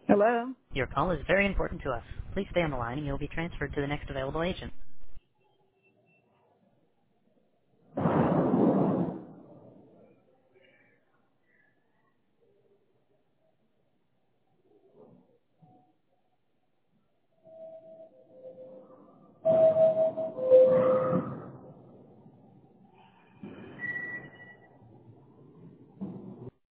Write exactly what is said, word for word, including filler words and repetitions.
Hello? Your call is very important to us. Please stay on the line and you'll be transferred to the next available agent.